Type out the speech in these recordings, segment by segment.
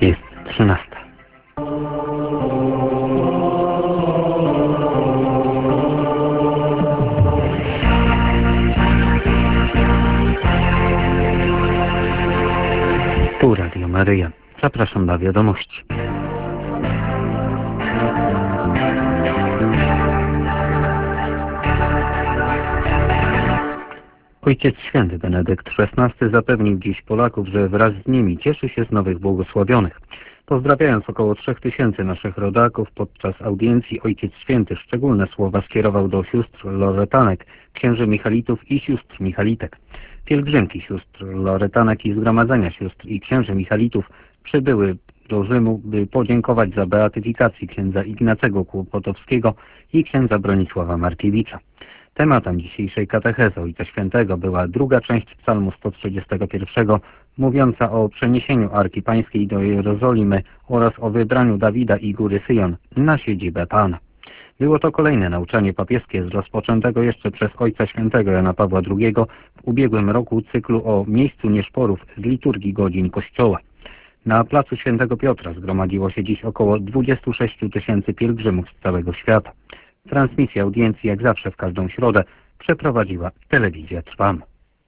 Jest 13. Tu Radio Maryja. Zapraszam na wiadomości. Ojciec Święty Benedykt XVI zapewnił dziś Polaków, że wraz z nimi cieszy się z nowych błogosławionych. Pozdrawiając około 3000 naszych rodaków, podczas audiencji Ojciec Święty szczególne słowa skierował do sióstr Loretanek, księży Michalitów i sióstr Michalitek. Pielgrzymki sióstr Loretanek i zgromadzenia sióstr i księży Michalitów przybyły do Rzymu, by podziękować za beatyfikację księdza Ignacego Kłopotowskiego i księdza Bronisława Markiewicza. Tematem dzisiejszej katechezy Ojca Świętego była druga część psalmu 131, mówiąca o przeniesieniu Arki Pańskiej do Jerozolimy oraz o wybraniu Dawida i Góry Syjon na siedzibę Pana. Było to kolejne nauczanie papieskie z rozpoczętego jeszcze przez Ojca Świętego Jana Pawła II w ubiegłym roku cyklu o miejscu nieszporów z liturgii godzin Kościoła. Na placu Świętego Piotra zgromadziło się dziś około 26 000 pielgrzymów z całego świata. Transmisję audiencji, jak zawsze w każdą środę, przeprowadziła Telewizja Trwam.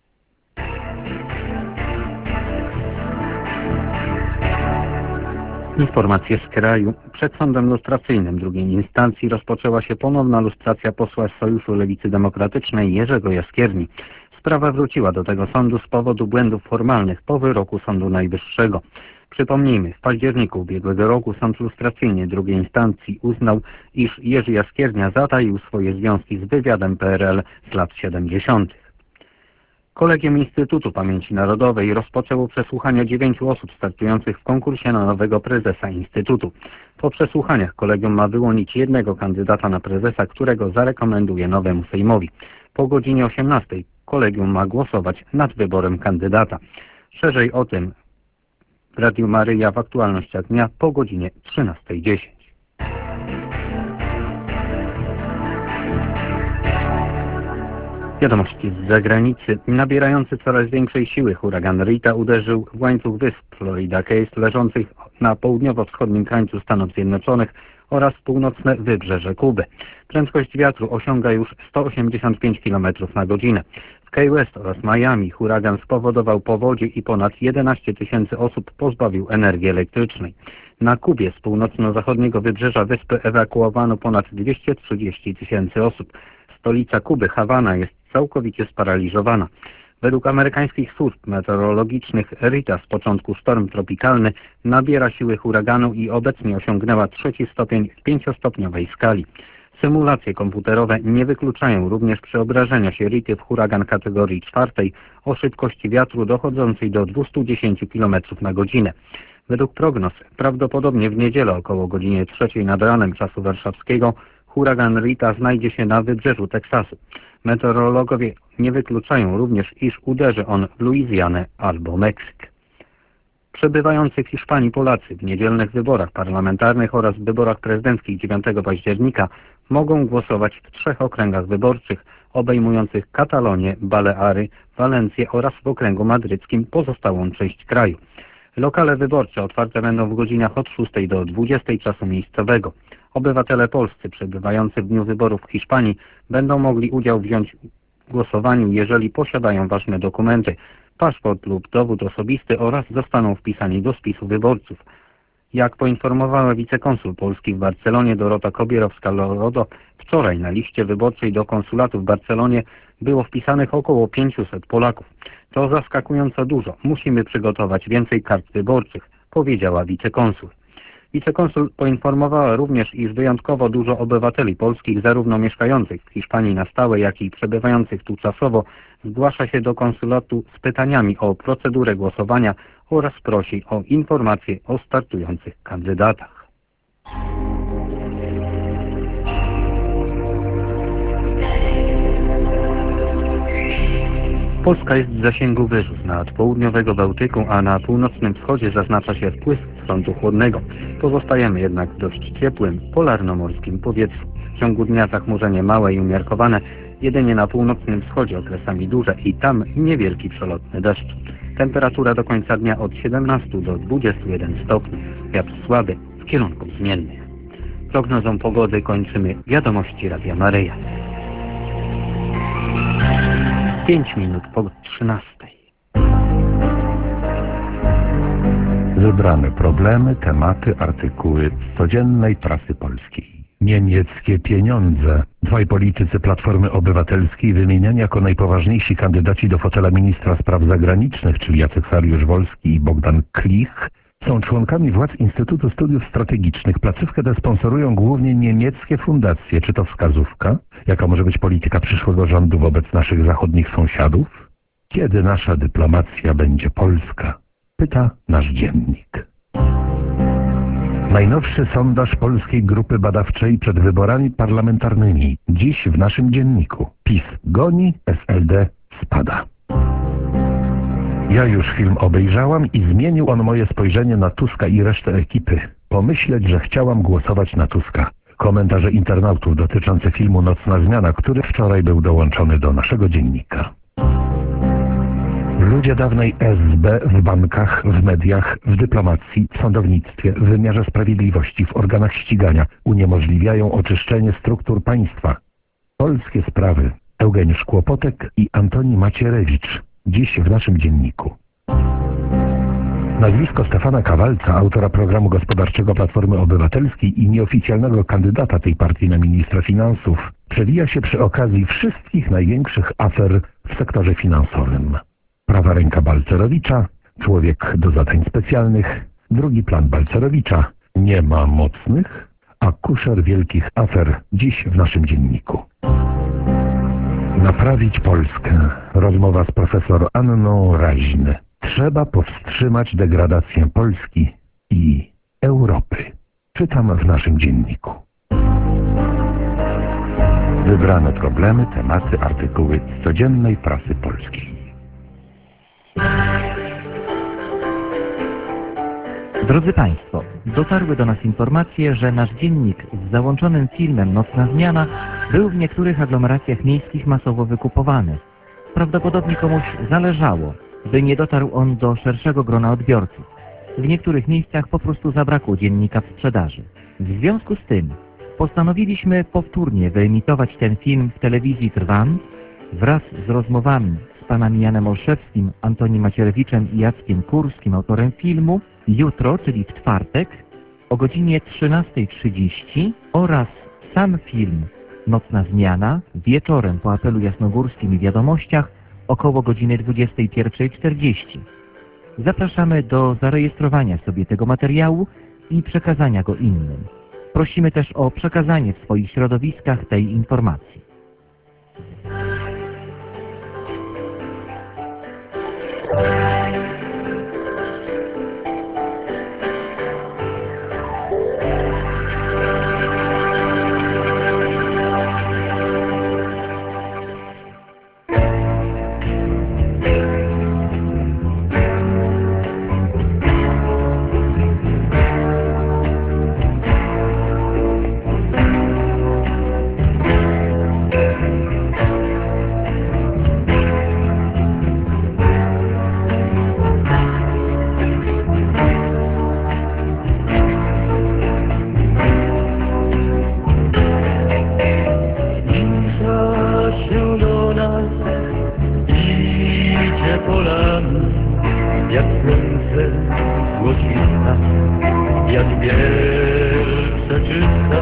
Informacje z kraju. Przed sądem lustracyjnym drugiej instancji rozpoczęła się ponowna lustracja posła z Sojuszu Lewicy Demokratycznej Jerzego Jaskierni. Sprawa wróciła do tego sądu z powodu błędów formalnych po wyroku Sądu Najwyższego. Przypomnijmy, w październiku ubiegłego roku sąd lustracyjny drugiej instancji uznał, iż Jerzy Jaskiernia zataił swoje związki z wywiadem PRL z lat 70. Kolegium Instytutu Pamięci Narodowej rozpoczęło przesłuchania 9 osób startujących w konkursie na nowego prezesa Instytutu. Po przesłuchaniach kolegium ma wyłonić jednego kandydata na prezesa, którego zarekomenduje nowemu Sejmowi. Po godzinie 18 kolegium ma głosować nad wyborem kandydata. Szerzej o tym w Radiu Maryja w aktualnościach dnia po godzinie 13:10. Wiadomości z zagranicy. Nabierający coraz większej siły huragan Rita uderzył w łańcuch wysp Florida Keys leżących na południowo-wschodnim krańcu Stanów Zjednoczonych oraz północne wybrzeże Kuby. Prędkość wiatru osiąga już 185 km na godzinę. W Key West oraz Miami huragan spowodował powodzie i ponad 11 000 osób pozbawił energii elektrycznej. Na Kubie z północno-zachodniego wybrzeża wyspy ewakuowano ponad 230 000 osób. Stolica Kuby, Hawana, jest całkowicie sparaliżowana. Według amerykańskich służb meteorologicznych Rita z początku sztorm tropikalny nabiera siły huraganu i obecnie osiągnęła 3. stopień w 5-stopniowej skali. Symulacje komputerowe nie wykluczają również przeobrażenia się Rity w huragan kategorii 4 o szybkości wiatru dochodzącej do 210 km na godzinę. Według prognoz prawdopodobnie w niedzielę około godzinie 3 nad ranem czasu warszawskiego huragan Rita znajdzie się na wybrzeżu Teksasu. Meteorologowie nie wykluczają również, iż uderzy on w Luizjanę albo Meksyk. Przebywający w Hiszpanii Polacy w niedzielnych wyborach parlamentarnych oraz wyborach prezydenckich 9 października mogą głosować w 3 okręgach wyborczych obejmujących Katalonię, Baleary, Walencję oraz w okręgu madryckim pozostałą część kraju. Lokale wyborcze otwarte będą w godzinach od 6 do 20 czasu miejscowego. Obywatele polscy przebywający w dniu wyborów w Hiszpanii będą mogli udział wziąć w głosowaniu, jeżeli posiadają ważne dokumenty, paszport lub dowód osobisty oraz zostaną wpisani do spisu wyborców. Jak poinformowała wicekonsul Polski w Barcelonie Dorota Kobierowska-Lorodo, wczoraj na liście wyborczej do konsulatu w Barcelonie było wpisanych około 500 Polaków. To zaskakująco dużo. Musimy przygotować więcej kart wyborczych, powiedziała wicekonsul. Wicekonsul poinformowała również, iż wyjątkowo dużo obywateli polskich, zarówno mieszkających w Hiszpanii na stałe, jak i przebywających tu czasowo, zgłasza się do konsulatu z pytaniami o procedurę głosowania oraz prosi o informacje o startujących kandydatach. Polska jest w zasięgu wyrzut nad południowego Bałtyku, a na północnym wschodzie zaznacza się wpływ frontu chłodnego. Pozostajemy jednak w dość ciepłym, polarnomorskim powietrzu. W ciągu dnia zachmurzenie małe i umiarkowane, Jedynie na północnym wschodzie okresami duże i tam niewielki przelotny deszcz. Temperatura do końca dnia od 17 do 21 stopni. Wiatr słaby w kierunku zmiennych. Prognozą pogody kończymy wiadomości Radia Maryja. 5 minut po 13. Wybrane problemy, tematy, artykuły z codziennej prasy polskiej. Niemieckie pieniądze. Dwaj politycy Platformy Obywatelskiej wymieniani jako najpoważniejsi kandydaci do fotela ministra spraw zagranicznych, czyli Jacek Saryusz-Wolski i Bogdan Klich, są członkami władz Instytutu Studiów Strategicznych. Placówkę tę sponsorują głównie niemieckie fundacje. Czy to wskazówka? Jaka może być polityka przyszłego rządu wobec naszych zachodnich sąsiadów? Kiedy nasza dyplomacja będzie polska? Pyta nasz dziennik. Najnowszy sondaż Polskiej Grupy Badawczej przed wyborami parlamentarnymi. Dziś w naszym dzienniku. PiS goni, SLD spada. Ja już film obejrzałam i zmienił on moje spojrzenie na Tuska i resztę ekipy. Pomyśleć, że chciałam głosować na Tuska. Komentarze internautów dotyczące filmu Nocna Zmiana, który wczoraj był dołączony do naszego dziennika. Ludzie dawnej SB w bankach, w mediach, w dyplomacji, w sądownictwie, w wymiarze sprawiedliwości, w organach ścigania uniemożliwiają oczyszczenie struktur państwa. Polskie sprawy. Eugeniusz Kłopotek i Antoni Macierewicz. Dziś w naszym dzienniku. Nazwisko Stefana Kawalca, autora programu gospodarczego Platformy Obywatelskiej i nieoficjalnego kandydata tej partii na ministra finansów, przewija się przy okazji wszystkich największych afer w sektorze finansowym. Prawa ręka Balcerowicza, człowiek do zadań specjalnych, drugi plan Balcerowicza, nie ma mocnych, a kuszer wielkich afer dziś w naszym dzienniku. Naprawić Polskę. Rozmowa z profesor Anną Raźn. Trzeba powstrzymać degradację Polski i Europy. Czytam w naszym dzienniku. Wybrane problemy, tematy, artykuły z codziennej prasy polskiej. Drodzy Państwo, dotarły do nas informacje, że nasz dziennik z załączonym filmem Nocna Zmiana był w niektórych aglomeracjach miejskich masowo wykupowany. Prawdopodobnie komuś zależało, by nie dotarł on do szerszego grona odbiorców. W niektórych miejscach po prostu zabrakło dziennika w sprzedaży. W związku z tym postanowiliśmy powtórnie wyemitować ten film w telewizji Trwam wraz z rozmowami z panami Janem Olszewskim, Antonim Macierewiczem i Jackiem Kurskim, autorem filmu, jutro, czyli w czwartek, o godzinie 13:30 oraz sam film Nocna Zmiana wieczorem po apelu jasnogórskim i wiadomościach około godziny 21:40. Zapraszamy do zarejestrowania sobie tego materiału i przekazania go innym. Prosimy też o przekazanie w swoich środowiskach tej informacji. jak słońce złocista, jak biel przeczysta.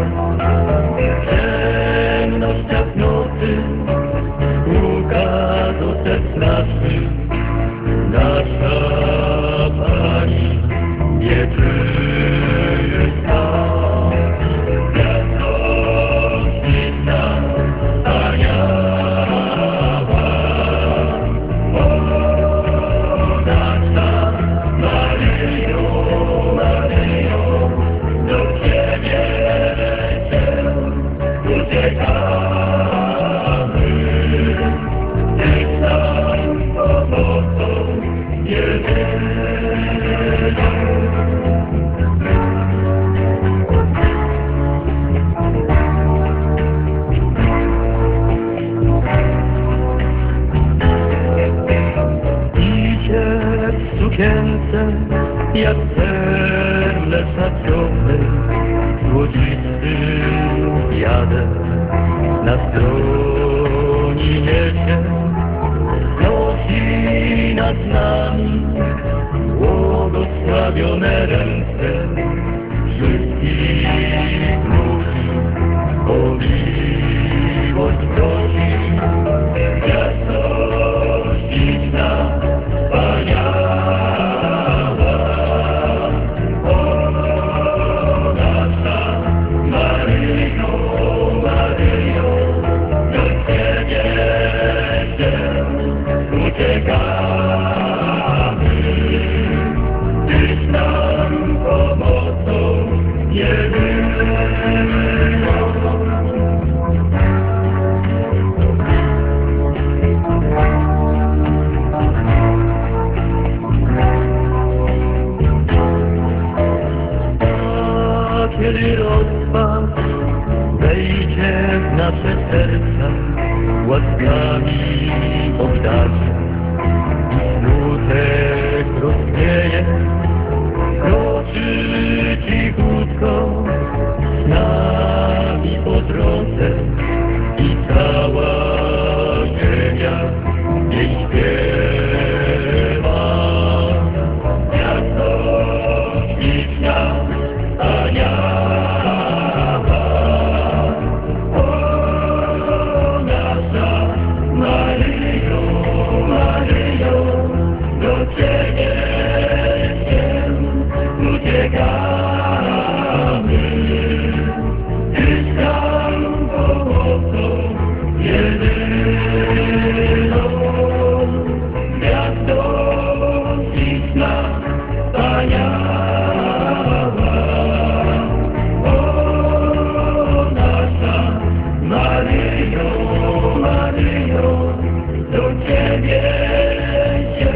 Ciemność ciasnoty puka do serc naszych, nasza Pani wieczysta. Jasnościna wspaniała, o nasza Maryjo, Maryjo, do Ciebie się uciekamy. Tyś nam pomocą nie jak perle szacione, złocisty jadę na stronie niesie, nosi nad nami błogosławione ręce wszystkich ludzi, o miłość prosi, miasto śliczna, wspaniała, o nasza Maryjo, Maryjo, do Ciebie się uciekamy, Tyś nam pomocą jedyną. Kiedy rozpacz wejdzie w nasze serca, łaskami obdarzy, smutek rozwieje, kroczy cichutko z nami po drodze i cała ziemia jej śpiewa. Miasto śliczna, wspaniała, o nasza Maryjo, Maryjo, do Ciebie się uciekamy. Tyś nam pomocą jedyną. Miasto śliczna, wspaniała, o nasza Maryjo, Maryjo, do Ciebie się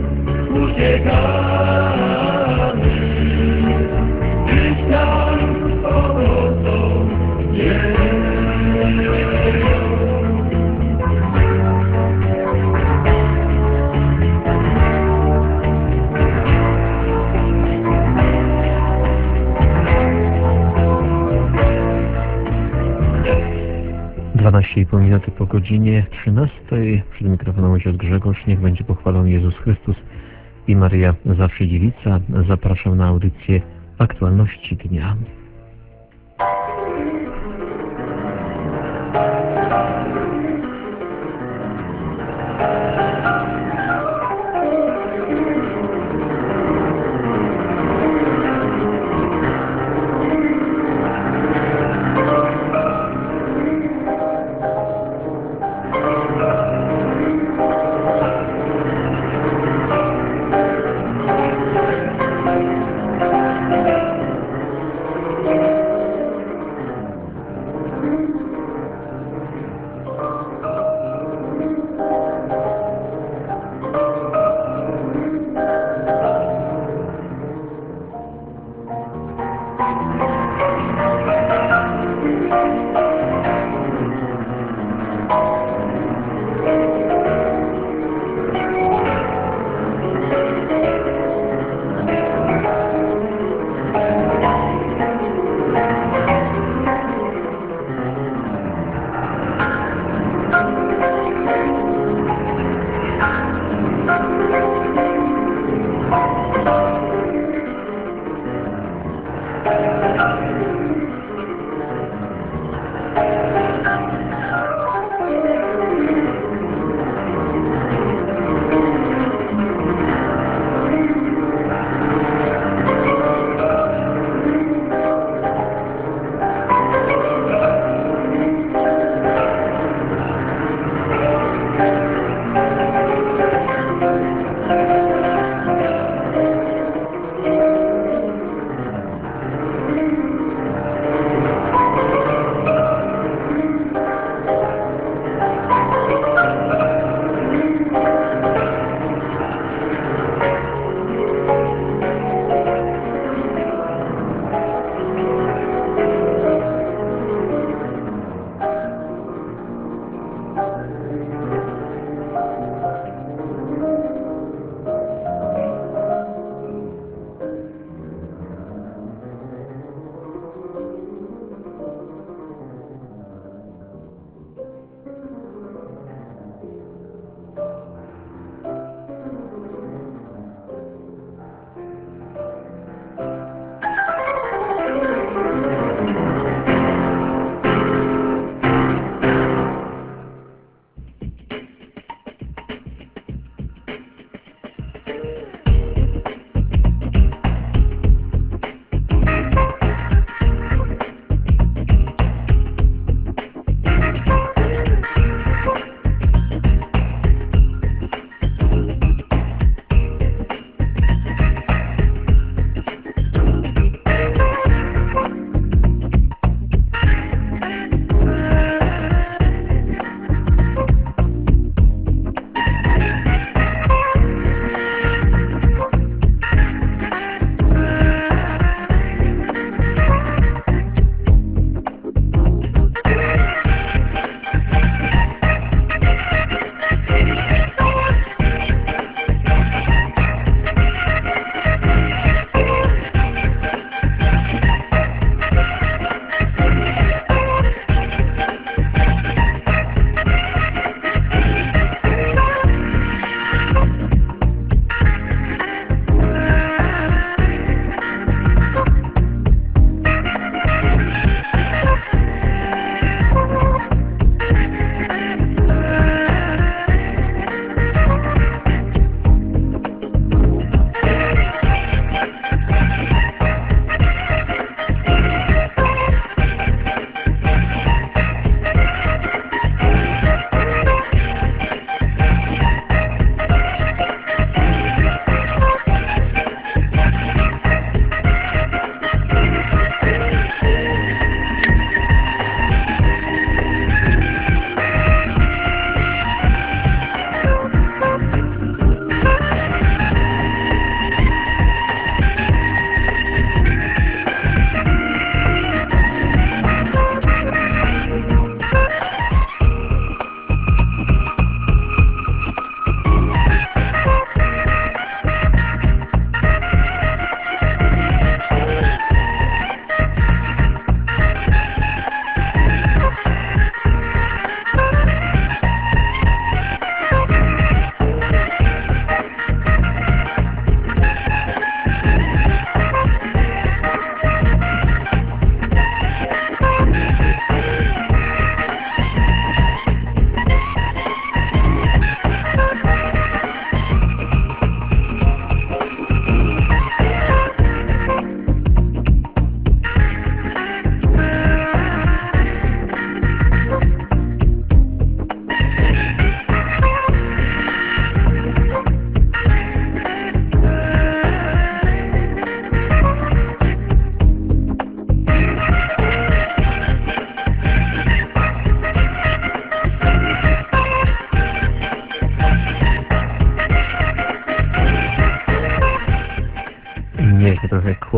uciekamy. Tyś nam pomocą jedyną. Dwanaście i pół minuty po godzinie 13. Przed mikrofonem ojciec Grzegorz. Niech będzie pochwalony Jezus Chrystus i Maryja Zawsze Dziewica. Zapraszam na audycję Aktualności Dnia.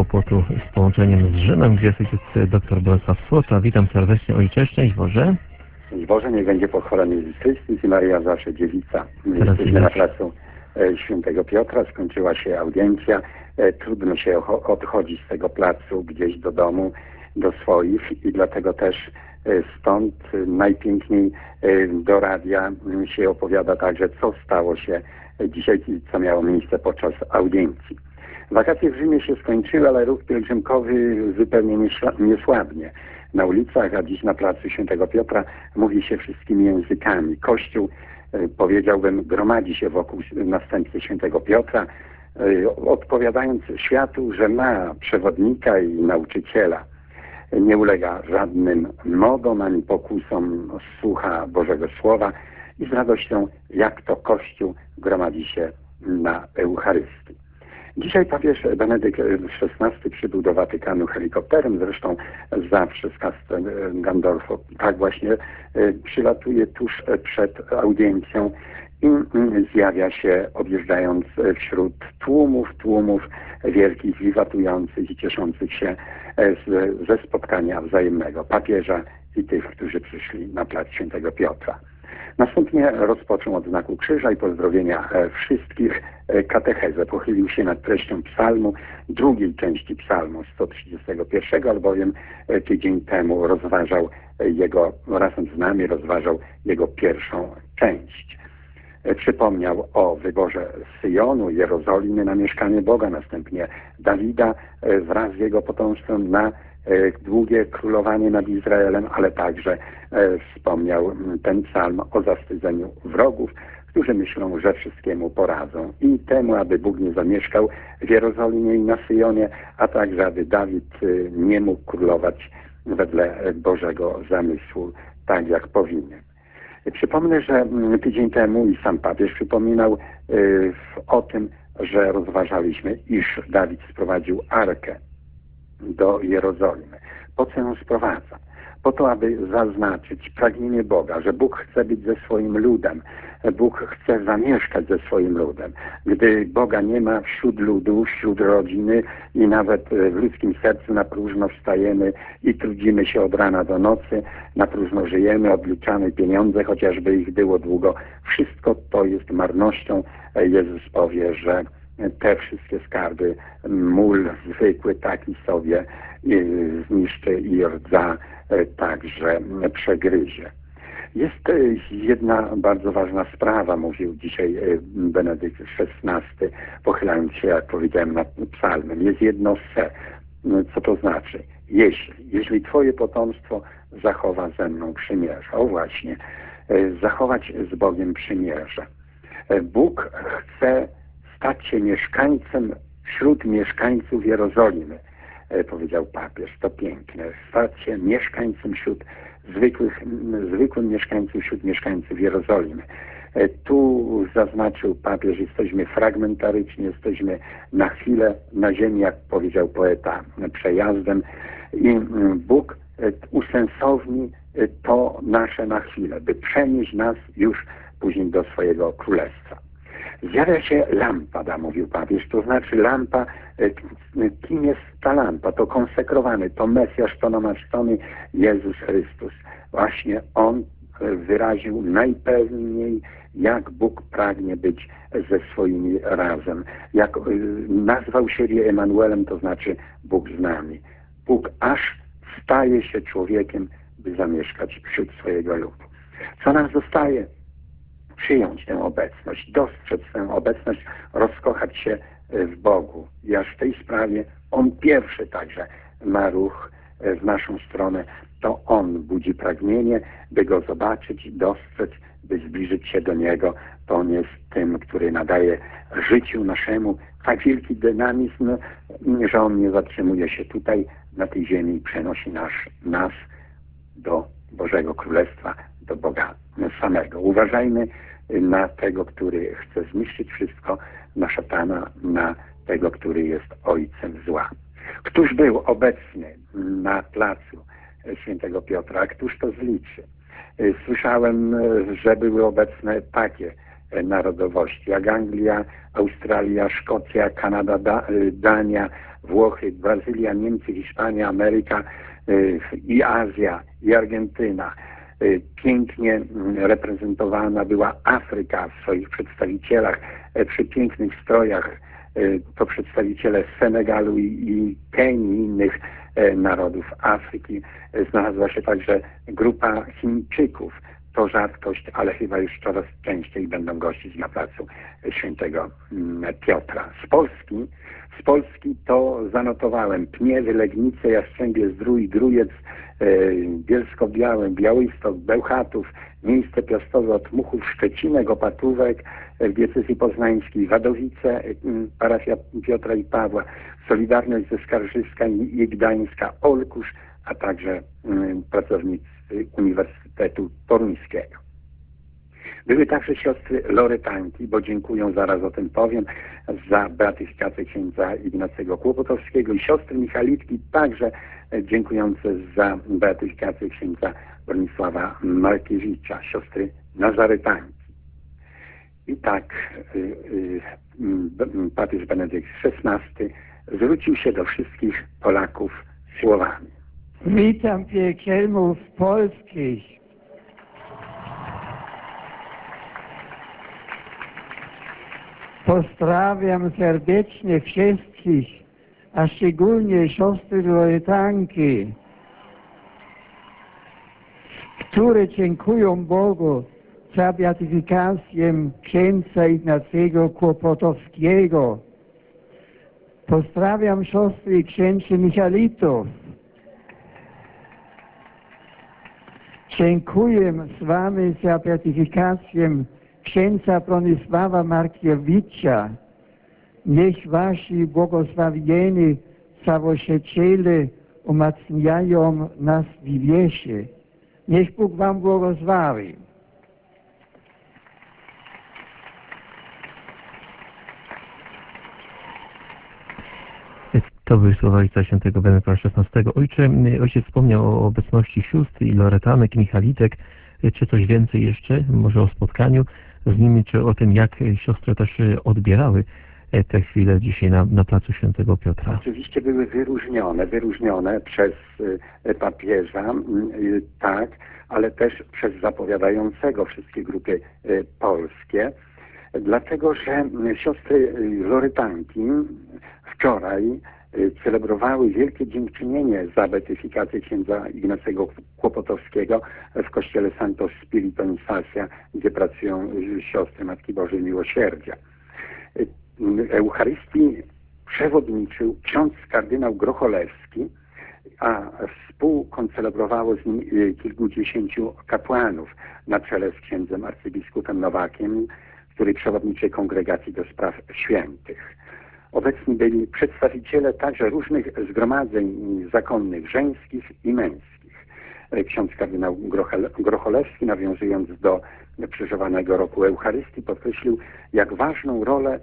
kłopotu z połączeniem z Rzymem, gdzie jest ojciec dr Bolesław Słota. Witam serdecznie, ojcze, szczęść Boże. Boże, niech będzie pochwalony Jezus Chrystus i Maryja zawsze dziewica. Jesteśmy na placu Świętego Piotra, skończyła się audiencja. Trudno się odchodzić z tego placu gdzieś do domu, do swoich i dlatego też stąd najpiękniej do radia się opowiada także, co stało się dzisiaj, co miało miejsce podczas audiencji. Wakacje w Rzymie się skończyły, ale ruch pielgrzymkowy zupełnie nie słabnie. Na ulicach, a dziś na placu Świętego Piotra mówi się wszystkimi językami. Kościół, powiedziałbym, gromadzi się wokół następcy Świętego Piotra, odpowiadając światu, że ma przewodnika i nauczyciela. Nie ulega żadnym modom ani pokusom, słucha Bożego Słowa i z radością, jak to Kościół, gromadzi się na Eucharystii. Dzisiaj papież Benedykt XVI przybył do Watykanu helikopterem, zresztą zawsze z Castel Gandolfo tak właśnie przylatuje tuż przed audiencją i zjawia się, objeżdżając wśród tłumów wielkich, wiwatujących i cieszących się ze spotkania wzajemnego papieża i tych, którzy przyszli na plac Świętego Piotra. Następnie rozpoczął od znaku krzyża i pozdrowienia wszystkich katechezę. Pochylił się nad treścią psalmu, drugiej części psalmu 131, albowiem tydzień temu razem z nami rozważał jego pierwszą część. Przypomniał o wyborze Syjonu, Jerozolimy na mieszkanie Boga, następnie Dawida wraz z jego potomstwem na długie królowanie nad Izraelem, ale także wspomniał ten psalm o zawstydzeniu wrogów, którzy myślą, że wszystkiemu poradzą i temu, aby Bóg nie zamieszkał w Jerozolimie i na Syjonie, a także, aby Dawid nie mógł królować wedle Bożego zamysłu, tak jak powinien. Przypomnę, że tydzień temu i sam papież przypominał o tym, że rozważaliśmy, iż Dawid sprowadził arkę do Jerozolimy. Po co ją sprowadza? Po to, aby zaznaczyć pragnienie Boga, że Bóg chce być ze swoim ludem, Bóg chce zamieszkać ze swoim ludem. Gdy Boga nie ma wśród ludu, wśród rodziny i nawet w ludzkim sercu na próżno wstajemy i trudzimy się od rana do nocy, na próżno żyjemy, odliczamy pieniądze, chociażby ich było długo. Wszystko to jest marnością. Jezus powie, że te wszystkie skarby mól zwykły taki sobie zniszczy i rdza także przegryzie. Jest jedna bardzo ważna sprawa, mówił dzisiaj Benedykt XVI, pochylając się, jak powiedziałem, nad psalmem. Jest jedno se. Co to znaczy? Jeśli Twoje potomstwo zachowa ze mną przymierze. O właśnie, zachować z Bogiem przymierze. Bóg chce stać się mieszkańcem wśród mieszkańców Jerozolimy, powiedział papież. To piękne. Stać się mieszkańcem zwykłym mieszkańcem wśród mieszkańców Jerozolimy. Tu zaznaczył papież, jesteśmy fragmentaryczni, jesteśmy na chwilę na ziemi, jak powiedział poeta, przejazdem i Bóg usensowni to nasze na chwilę, by przenieść nas już później do swojego królestwa. Zjawia się lampa, mówił papież, to znaczy lampa, kim jest ta lampa? To konsekrowany, to Mesjasz, to namaszczony Jezus Chrystus. Właśnie On wyraził najpełniej, jak Bóg pragnie być ze swoimi razem. Jak nazwał siebie Emanuelem, to znaczy Bóg z nami. Bóg aż staje się człowiekiem, by zamieszkać wśród swojego ludu. Co nam zostaje? Przyjąć tę obecność, dostrzec tę obecność, rozkochać się w Bogu. I aż w tej sprawie On pierwszy także ma ruch w naszą stronę. To On budzi pragnienie, by Go zobaczyć, dostrzec, by zbliżyć się do Niego. To On jest tym, który nadaje życiu naszemu tak wielki dynamizm, że On nie zatrzymuje się tutaj, na tej ziemi i przenosi nas do Bożego Królestwa, do Boga samego. Uważajmy na tego, który chce zniszczyć wszystko, na szatana, na tego, który jest ojcem zła. Któż był obecny na placu Świętego Piotra, a któż to zliczy? Słyszałem, że były obecne takie narodowości, jak Anglia, Australia, Szkocja, Kanada, Dania, Włochy, Brazylia, Niemcy, Hiszpania, Ameryka i Azja, i Argentyna. Pięknie reprezentowana była Afryka w swoich przedstawicielach, przy pięknych strojach. To przedstawiciele Senegalu i Kenii, innych narodów Afryki. Znalazła się także grupa Chińczyków. To rzadkość, ale chyba już coraz częściej będą gościć na placu Świętego Piotra. Z Polski to zanotowałem Pniewy, Legnice, Jastrzębie Zdrój, Grójec, Bielsko-Białe, Białystok, Bełchatów, miejsce piastowe Otmuchów, Szczecinek, Opatówek w diecezji poznańskiej, Wadowice, parafia Piotra i Pawła, Solidarność ze Skarżyska i Gdańska, Olkusz, a także pracownicy Uniwersytetu Toruńskiego. Były także siostry Loretanki, bo dziękuję, zaraz o tym powiem, za beatyfikację księdza Ignacego Kłopotowskiego, i siostry Michalitki, także dziękujące za beatyfikację księdza Bronisława Markiewicza, siostry Nazaretanki. I tak papież Benedykt XVI zwrócił się do wszystkich Polaków słowami. Witam piekielmów polskich. Pozdrawiam serdecznie wszystkich, a szczególnie siostry Loretanki, które dziękują Bogu za beatyfikację księdza Ignacego Kłopotowskiego. Pozdrawiam siostry i księży Michalitów. Dziękuję z wami za beatyfikację księdza Bronisława Markiewicza. Niech wasi błogosławieni założyciele umacniają nas w wierze. Niech Bóg wam błogosławi. To były słowa Ojca Świętego Benedykta XVI. Ojciec wspomniał o obecności sióstr i Loretanek, i Michalitek. Czy coś więcej jeszcze? Może o spotkaniu z nimi, czy o tym, jak siostry też odbierały te chwile dzisiaj na placu Świętego Piotra? Oczywiście były wyróżnione przez papieża, tak, ale też przez zapowiadającego wszystkie grupy polskie, dlatego że siostry Loretanki wczoraj celebrowały wielkie dziękczynienie za beatyfikację księdza Ignacego Kłopotowskiego w kościele Santo Spirito in Salsia, gdzie pracują siostry Matki Bożej Miłosierdzia. Eucharystii przewodniczył ksiądz kardynał Grocholewski, a współkoncelebrowało z nim kilkudziesięciu kapłanów na czele z księdzem arcybiskupem Nowakiem, który przewodniczy Kongregacji do Spraw Świętych. Obecni byli przedstawiciele także różnych zgromadzeń zakonnych, żeńskich i męskich. Ksiądz kardynał Grocholewski, nawiązując do przeżywanego roku Eucharystii, podkreślił, jak ważną rolę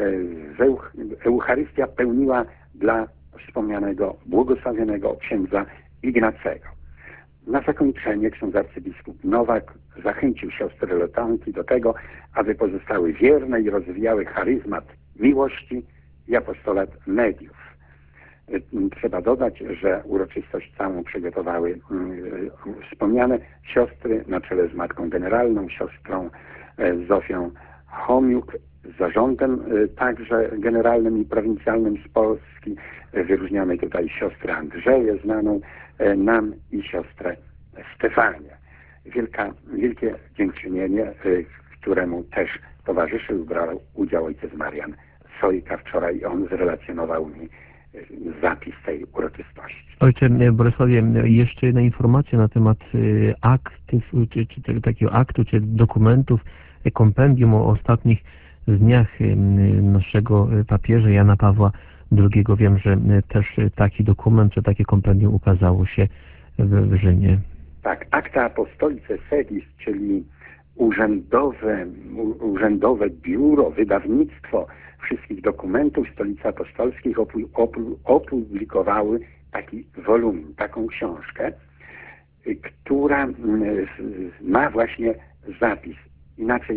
Eucharystia pełniła dla wspomnianego, błogosławionego księdza Ignacego. Na zakończenie ksiądz arcybiskup Nowak zachęcił siostry Loretanki do tego, aby pozostały wierne i rozwijały charyzmat miłości i apostolat mediów. Trzeba dodać, że uroczystość całą przygotowały wspomniane siostry na czele z Matką Generalną, siostrą Zofią Homiuk, z zarządem także generalnym i prowincjalnym z Polski. Wyróżniamy tutaj siostrę Andrzeję, znaną nam, i siostrę Stefanię. Wielkie dziękczynienie, któremu też towarzyszył, brał udział ojciec Marian Sojka. Wczoraj on zrelacjonował mi zapis tej uroczystości. Ojcze Bolesławie, jeszcze jedna informacja na temat aktów, czy takiego aktu, czy dokumentów, kompendium o ostatnich dniach naszego papieża Jana Pawła II. Wiem, że też taki dokument, czy takie kompendium ukazało się w Rzymie. Tak, Acta Apostolicae Sedis, czyli urzędowe biuro, wydawnictwo wszystkich dokumentów Stolicy Apostolskich opublikowały taki wolumin, taką książkę, która ma właśnie zapis. Inaczej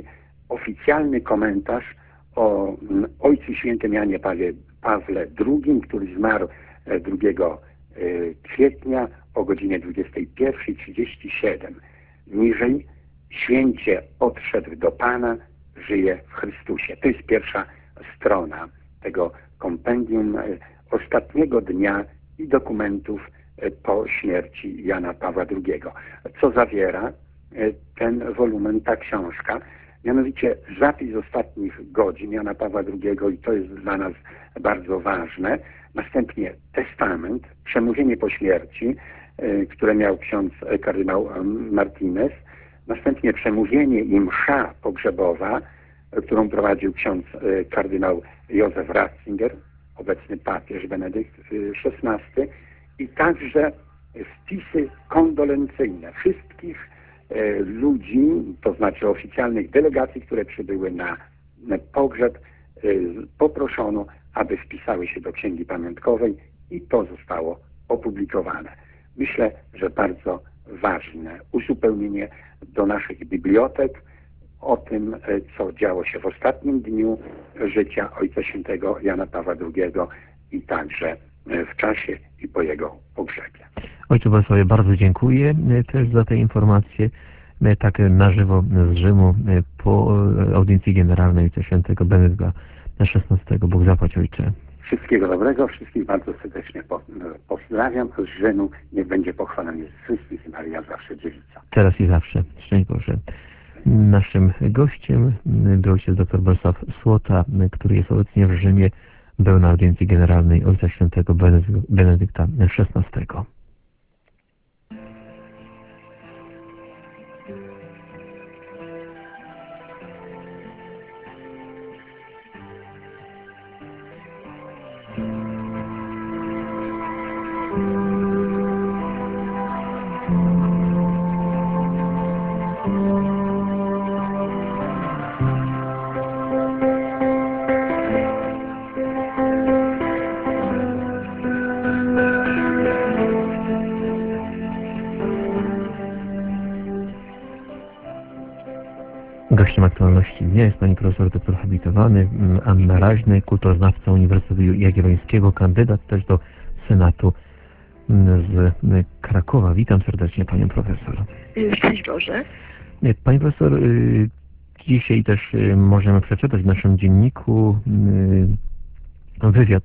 oficjalny komentarz o Ojcu Świętym Janie Pawle II, który zmarł 2 kwietnia o godzinie 21:37. Niżej: święcie odszedł do Pana, żyje w Chrystusie. To jest pierwsza strona tego kompendium ostatniego dnia i dokumentów po śmierci Jana Pawła II. Co zawiera ten wolumen, ta książka? Mianowicie zapis ostatnich godzin Jana Pawła II, i to jest dla nas bardzo ważne. Następnie testament, przemówienie po śmierci, które miał ksiądz kardynał Martinez. Następnie przemówienie i msza pogrzebowa, którą prowadził ksiądz kardynał Józef Ratzinger, obecny papież Benedykt XVI. I także wpisy kondolencyjne wszystkich ludzi, to znaczy oficjalnych delegacji, które przybyły na pogrzeb, poproszono, aby wpisały się do Księgi Pamiątkowej i to zostało opublikowane. Myślę, że bardzo ważne uzupełnienie do naszych bibliotek o tym, co działo się w ostatnim dniu życia Ojca Świętego Jana Pawła II i także w czasie i po jego pogrzebie. Ojcu Bolesławie, bardzo dziękuję też za te informacje. Tak na żywo z Rzymu po audiencji generalnej Ojca Świętego Benedykta XVI. Bóg zapłać, Ojcze. Wszystkiego dobrego, wszystkich bardzo serdecznie pozdrawiam z Rzymu. Niech będzie pochwalony Jezus Chrystus i Maria zawsze dziewica. Teraz i zawsze. Szczęść Boże. Naszym gościem był ojciec dr Bolesław Słota, który jest obecnie w Rzymie. Był na audiencji generalnej Ojca Świętego Benedykta XVI. Gościem aktualności dnia jest pani profesor doktor habilitowany Anna Raźny, kulturoznawca Uniwersytetu Jagiellońskiego, kandydat też do Senatu z Krakowa. Witam serdecznie panią profesor. Szczęść Boże. Pani profesor, dzisiaj też możemy przeczytać w naszym dzienniku wywiad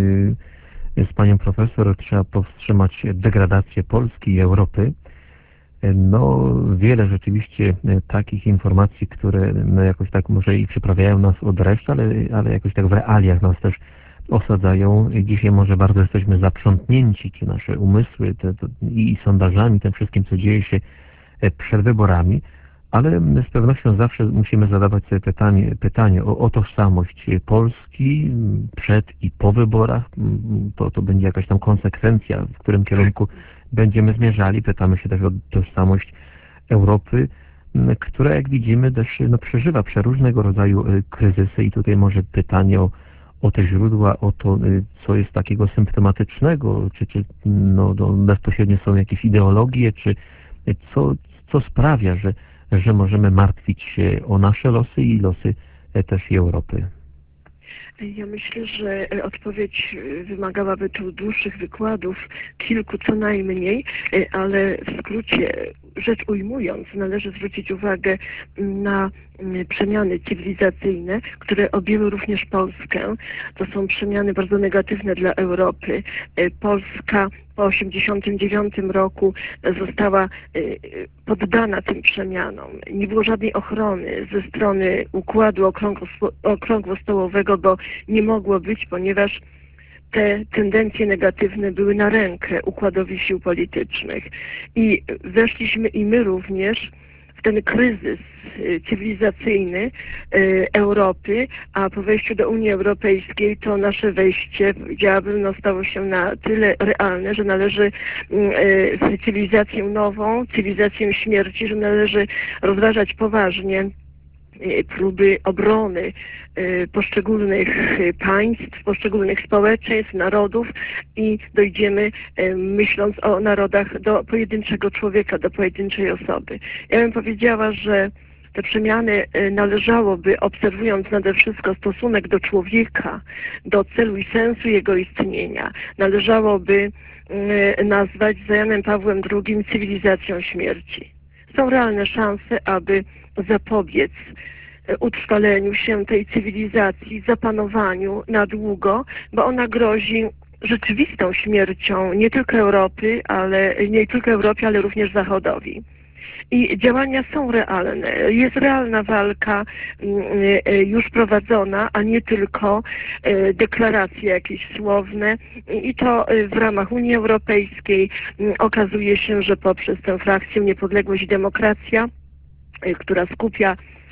z panią profesor. Trzeba powstrzymać degradację Polski i Europy. No, wiele rzeczywiście takich informacji, które no jakoś tak może i przyprawiają nas od reszty, ale jakoś tak w realiach nas też osadzają. Dzisiaj może bardzo jesteśmy zaprzątnięci, czy nasze umysły i sondażami, tym wszystkim, co dzieje się przed wyborami, ale z pewnością zawsze musimy zadawać sobie pytanie o tożsamość Polski przed i po wyborach. To będzie jakaś tam konsekwencja, w którym kierunku będziemy zmierzali. Pytamy się też o tożsamość Europy, która, jak widzimy, też przeżywa przeróżnego rodzaju kryzysy i tutaj może pytanie o te źródła, o to, co jest takiego symptomatycznego, czy bezpośrednio są jakieś ideologie, czy co sprawia, że możemy martwić się o nasze losy i losy też i Europy. Ja myślę, że odpowiedź wymagałaby tu dłuższych wykładów, kilku co najmniej, ale w skrócie rzecz ujmując, należy zwrócić uwagę na przemiany cywilizacyjne, które objęły również Polskę. To są przemiany bardzo negatywne dla Europy. Polska po 1989 roku została poddana tym przemianom. Nie było żadnej ochrony ze strony układu okrągłostołowego, bo nie mogło być, ponieważ te tendencje negatywne były na rękę układowi sił politycznych. I weszliśmy i my również w ten kryzys cywilizacyjny Europy, a po wejściu do Unii Europejskiej to nasze wejście, powiedziałabym, stało się na tyle realne, że należy cywilizację nową, cywilizację śmierci, że należy rozważać poważnie próby obrony poszczególnych państw, poszczególnych społeczeństw, narodów i dojdziemy, myśląc o narodach, do pojedynczego człowieka, do pojedynczej osoby. Ja bym powiedziała, że te przemiany należałoby, obserwując nade wszystko stosunek do człowieka, do celu i sensu jego istnienia, należałoby nazwać za Janem Pawłem II cywilizacją śmierci. Są realne szanse, aby zapobiec utrwaleniu się tej cywilizacji, zapanowaniu na długo, bo ona grozi rzeczywistą śmiercią nie tylko Europie, ale również Zachodowi. I działania są realne. Jest realna walka już prowadzona, a nie tylko deklaracje jakieś słowne. I to w ramach Unii Europejskiej okazuje się, że poprzez tę frakcję Niepodległość i Demokracja, która skupia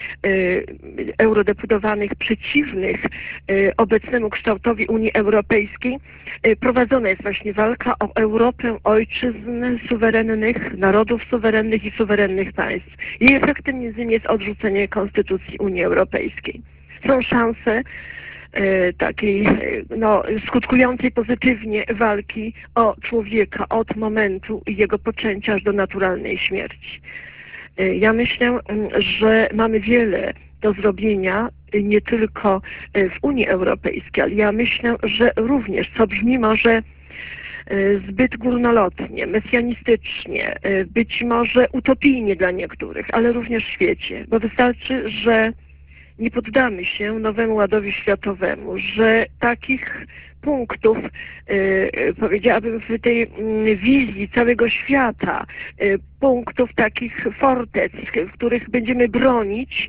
eurodeputowanych przeciwnych obecnemu kształtowi Unii Europejskiej, prowadzona jest właśnie walka o Europę ojczyzn suwerennych, narodów suwerennych i suwerennych państw. Jej efektem między innymi jest odrzucenie Konstytucji Unii Europejskiej. Są szanse takiej skutkującej pozytywnie walki o człowieka od momentu jego poczęcia aż do naturalnej śmierci. Ja myślę, że mamy wiele do zrobienia nie tylko w Unii Europejskiej, ale ja myślę, że również, co brzmi może zbyt górnolotnie, mesjanistycznie, być może utopijnie dla niektórych, ale również w świecie, bo wystarczy, że nie poddamy się nowemu ładowi światowemu, że takich punktów, powiedziałabym, w tej wizji całego świata, punktów takich fortec, w których będziemy bronić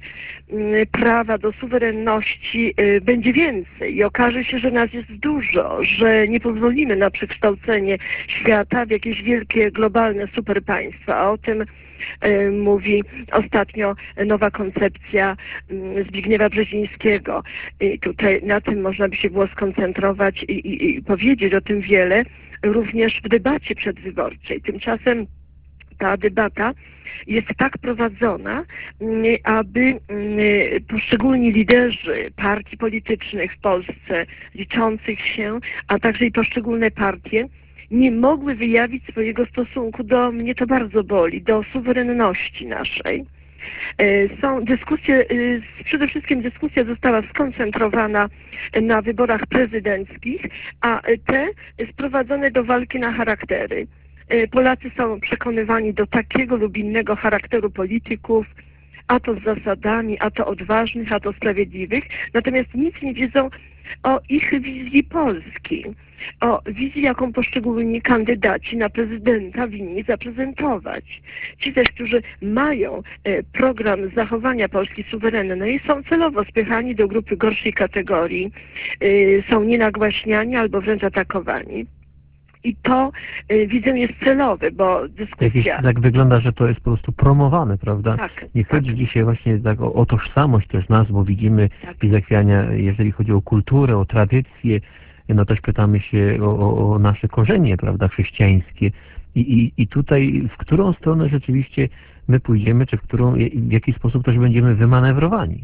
prawa do suwerenności, będzie więcej i okaże się, że nas jest dużo, że nie pozwolimy na przekształcenie świata w jakieś wielkie, globalne superpaństwa, a o tym mówi ostatnio nowa koncepcja Zbigniewa Brzezińskiego. I tutaj na tym można by się było skoncentrować i powiedzieć o tym wiele, również w debacie przedwyborczej. Tymczasem ta debata jest tak prowadzona, aby poszczególni liderzy partii politycznych w Polsce, liczących się, a także i poszczególne partie, nie mogły wyjawić swojego stosunku do, mnie to bardzo boli, do suwerenności naszej. Są dyskusje, przede wszystkim dyskusja została skoncentrowana na wyborach prezydenckich, a te sprowadzone do walki na charaktery. Polacy są przekonywani do takiego lub innego charakteru polityków, a to z zasadami, a to odważnych, a to sprawiedliwych, natomiast nic nie wiedzą o ich wizji Polski, o wizji, jaką poszczególni kandydaci na prezydenta winni zaprezentować. Ci też, którzy mają program zachowania Polski suwerennej, są celowo spychani do grupy gorszej kategorii, są nienagłaśniani albo wręcz atakowani. I to widzę jest celowe, bo dyskusja... Tak wygląda, że to jest po prostu promowane, prawda? Tak, nie chodzi dzisiaj właśnie tak o tożsamość też nas, bo widzimy zachwiania, jeżeli chodzi o kulturę, o tradycję, no też pytamy się o nasze korzenie, prawda, chrześcijańskie. I tutaj w którą stronę rzeczywiście my pójdziemy, czy w jaki sposób też będziemy wymanewrowani?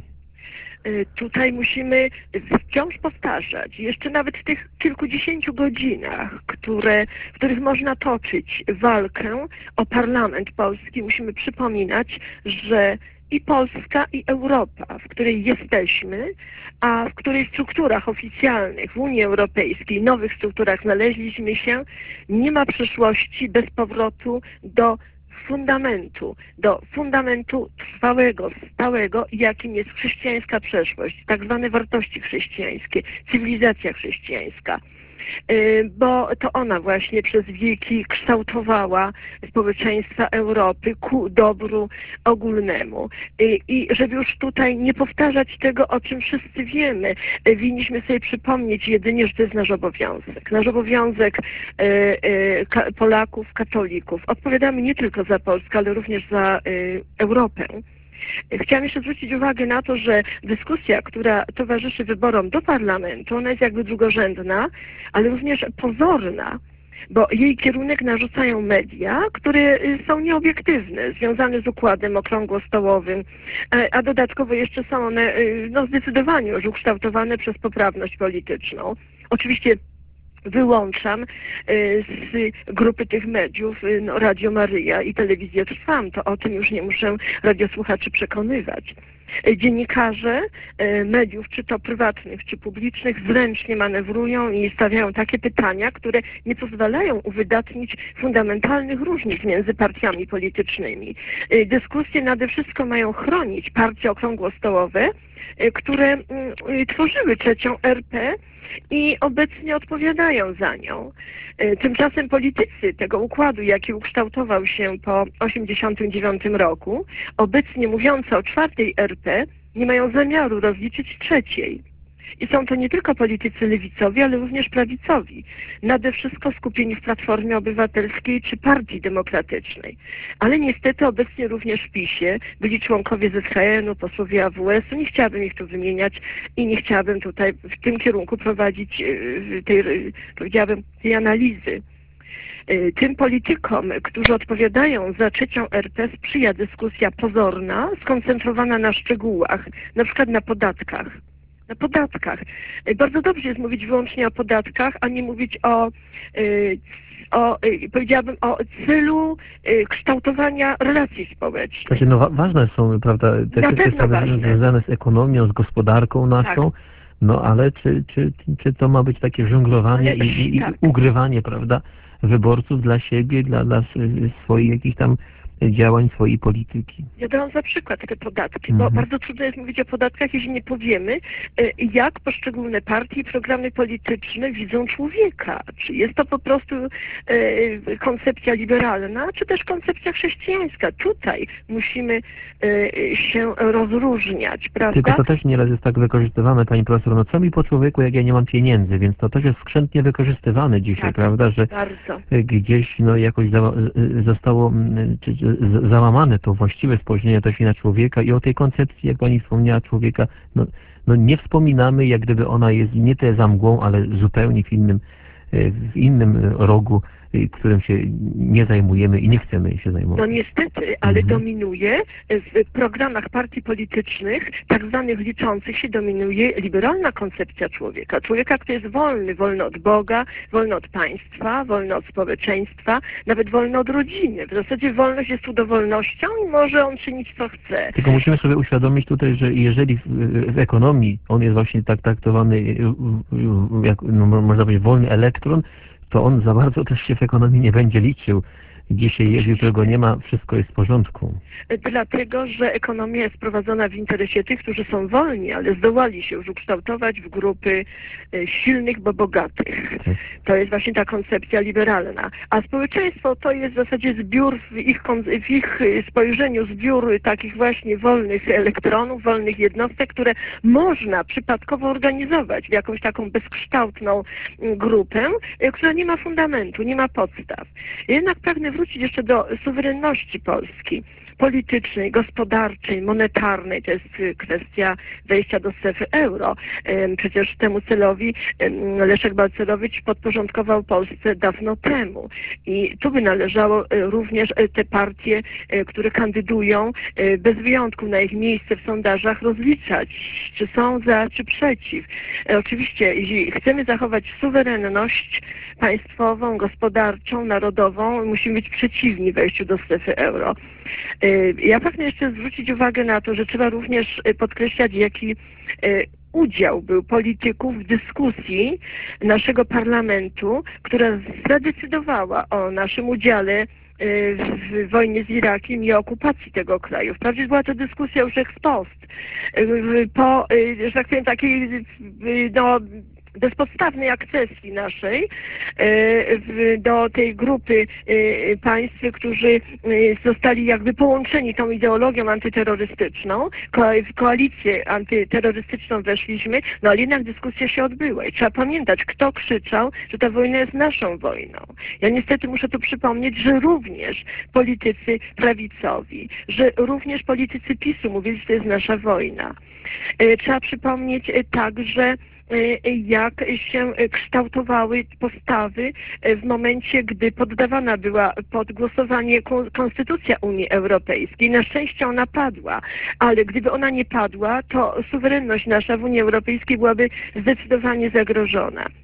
Tutaj musimy wciąż powtarzać, jeszcze nawet w tych kilkudziesięciu godzinach, w których można toczyć walkę o parlament polski, musimy przypominać, że i Polska, i Europa, w której jesteśmy, a w której strukturach oficjalnych w Unii Europejskiej, nowych strukturach znaleźliśmy się, nie ma przyszłości bez powrotu do fundamentu trwałego, stałego, jakim jest chrześcijańska przeszłość, tak zwane wartości chrześcijańskie, cywilizacja chrześcijańska. Bo to ona właśnie przez wieki kształtowała społeczeństwa Europy ku dobru ogólnemu. I żeby już tutaj nie powtarzać tego, o czym wszyscy wiemy, winniśmy sobie przypomnieć jedynie, że to jest nasz obowiązek. Nasz obowiązek Polaków, katolików. Odpowiadamy nie tylko za Polskę, ale również za Europę. Chciałam jeszcze zwrócić uwagę na to, że dyskusja, która towarzyszy wyborom do parlamentu, ona jest jakby drugorzędna, ale również pozorna, bo jej kierunek narzucają media, które są nieobiektywne, związane z układem okrągłostołowym, a dodatkowo jeszcze są one zdecydowanie już ukształtowane przez poprawność polityczną. Oczywiście wyłączam z grupy tych mediów Radio Maryja i Telewizję Trwam. To o tym już nie muszę radiosłuchaczy przekonywać. Dziennikarze mediów, czy to prywatnych, czy publicznych, zręcznie manewrują i stawiają takie pytania, które nie pozwalają uwydatnić fundamentalnych różnic między partiami politycznymi. Dyskusje nade wszystko mają chronić partie okrągłostołowe, które tworzyły trzecią RP i obecnie odpowiadają za nią. Tymczasem politycy tego układu, jaki ukształtował się po 1989 roku, obecnie mówiący o czwartej RP, nie mają zamiaru rozliczyć trzeciej. I są to nie tylko politycy lewicowi, ale również prawicowi. Nade wszystko skupieni w Platformie Obywatelskiej czy Partii Demokratycznej. Ale niestety obecnie również w PiS-ie byli członkowie ZHN-u, posłowie AWS-u. Nie chciałabym ich tu wymieniać i nie chciałabym tutaj w tym kierunku prowadzić tej analizy. Tym politykom, którzy odpowiadają za trzecią RP, sprzyja dyskusja pozorna, skoncentrowana na szczegółach, na przykład na podatkach. Na podatkach. Bardzo dobrze jest mówić wyłącznie o podatkach, a nie mówić powiedziałabym, o celu kształtowania relacji społecznych. Znaczy, no ważne są, prawda, te wszystkie sprawy związane z ekonomią, z gospodarką naszą, tak. No ale czy to ma być takie żonglowanie i tak. Ugrywanie, prawda, wyborców dla siebie, dla swoich jakichś tam działań, swojej polityki. Ja dałam za przykład te podatki, bo bardzo trudno jest mówić o podatkach, jeśli nie powiemy, jak poszczególne partie i programy polityczne widzą człowieka. Czy jest to po prostu koncepcja liberalna, czy też koncepcja chrześcijańska. Tutaj musimy się rozróżniać, prawda? Tylko to też nieraz jest tak wykorzystywane, pani profesor, no co mi po człowieku, jak ja nie mam pieniędzy, więc to też jest skrzętnie wykorzystywane dzisiaj, tak, prawda, że bardzo. Gdzieś no jakoś zostało załamane to właściwe spojrzenie też i na człowieka i o tej koncepcji, jak pani wspomniała, człowieka, no nie wspominamy, jak gdyby ona jest nie tyle za mgłą, ale zupełnie w innym rogu, którym się nie zajmujemy i nie chcemy się zajmować. No niestety, ale dominuje w programach partii politycznych, tak zwanych liczących się, dominuje liberalna koncepcja człowieka. Człowieka, który jest wolny, wolny od Boga, wolny od państwa, wolny od społeczeństwa, nawet wolny od rodziny. W zasadzie wolność jest tu dowolnością i może on czynić co chce. Tylko musimy sobie uświadomić tutaj, że jeżeli w ekonomii on jest właśnie tak traktowany, jak no, można powiedzieć, wolny elektron, to on za bardzo też się w ekonomii nie będzie liczył. Dzisiaj jest, jutro go nie ma, wszystko jest w porządku. Dlatego, że ekonomia jest prowadzona w interesie tych, którzy są wolni, ale zdołali się już ukształtować w grupy silnych, bo bogatych. To jest właśnie ta koncepcja liberalna. A społeczeństwo to jest w zasadzie zbiór, w ich spojrzeniu zbiór takich właśnie wolnych elektronów, wolnych jednostek, które można przypadkowo organizować w jakąś taką bezkształtną grupę, która nie ma fundamentu, nie ma podstaw. Jednak pragnę wrócić jeszcze do suwerenności Polski, politycznej, gospodarczej, monetarnej. To jest kwestia wejścia do strefy euro. Przecież temu celowi Leszek Balcerowicz podporządkował Polsce dawno temu. I tu by należało również te partie, które kandydują bez wyjątku na ich miejsce w sondażach rozliczać, czy są za, czy przeciw. Oczywiście, jeśli chcemy zachować suwerenność państwową, gospodarczą, narodową, musimy być przeciwni wejściu do strefy euro. Ja pragnę jeszcze zwrócić uwagę na to, że trzeba również podkreślać, jaki udział był polityków w dyskusji naszego parlamentu, która zadecydowała o naszym udziale w wojnie z Irakiem i okupacji tego kraju. Wprawdzie była to dyskusja już ex post, po, że tak powiem, takiej bezpodstawnej akcesji naszej do tej grupy państw, którzy zostali jakby połączeni tą ideologią antyterrorystyczną. W koalicję antyterrorystyczną weszliśmy, no ale jednak dyskusja się odbyła i trzeba pamiętać, kto krzyczał, że ta wojna jest naszą wojną. Ja niestety muszę tu przypomnieć, że również politycy prawicowi, że również politycy PiS-u mówili, że to jest nasza wojna. Trzeba przypomnieć także, jak się kształtowały postawy w momencie, gdy poddawana była pod głosowanie Konstytucja Unii Europejskiej. Na szczęście ona padła, ale gdyby ona nie padła, to suwerenność nasza w Unii Europejskiej byłaby zdecydowanie zagrożona.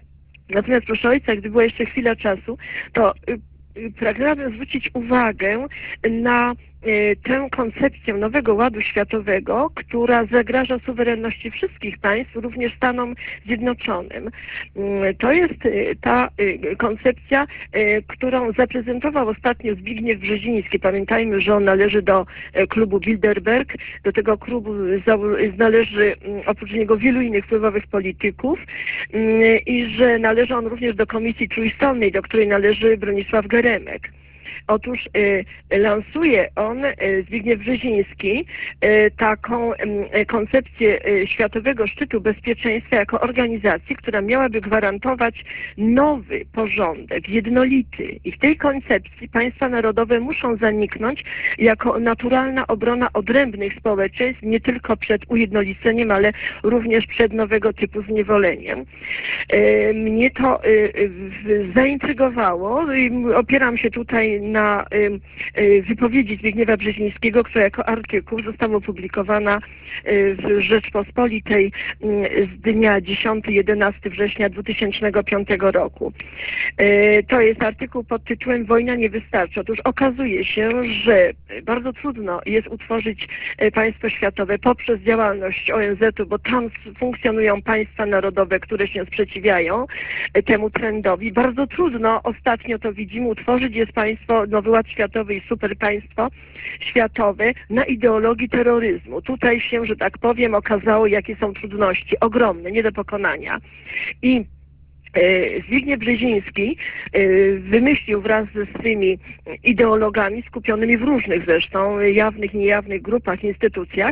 Natomiast proszę ojca, gdyby była jeszcze chwila czasu, to pragnęłabym zwrócić uwagę na tę koncepcję nowego ładu światowego, która zagraża suwerenności wszystkich państw, również Stanom Zjednoczonym. To jest ta koncepcja, którą zaprezentował ostatnio Zbigniew Brzeziński. Pamiętajmy, że on należy do klubu Bilderberg. Do tego klubu należy oprócz niego wielu innych wpływowych polityków i że należy on również do Komisji Trójstronnej, do której należy Bronisław Geremek. Otóż lansuje on, Zbigniew Brzeziński, taką koncepcję Światowego Szczytu Bezpieczeństwa jako organizacji, która miałaby gwarantować nowy porządek, jednolity. I w tej koncepcji państwa narodowe muszą zaniknąć jako naturalna obrona odrębnych społeczeństw, nie tylko przed ujednoliceniem, ale również przed nowego typu zniewoleniem. Mnie to zaintrygowało i opieram się tutaj na wypowiedzi Zbigniewa Brzezińskiego, która jako artykuł została opublikowana w Rzeczpospolitej z dnia 10-11 września 2005 roku. To jest artykuł pod tytułem Wojna nie wystarczy. Otóż okazuje się, że bardzo trudno jest utworzyć państwo światowe poprzez działalność ONZ-u, bo tam funkcjonują państwa narodowe, które się sprzeciwiają temu trendowi. Bardzo trudno, ostatnio to widzimy, utworzyć jest państwo, nowy ład światowy i superpaństwo światowe na ideologii terroryzmu. Tutaj się, że tak powiem, okazało, jakie są trudności, ogromne, nie do pokonania. I Zbigniew Brzeziński wymyślił wraz ze swymi ideologami skupionymi w różnych zresztą jawnych, niejawnych grupach, instytucjach,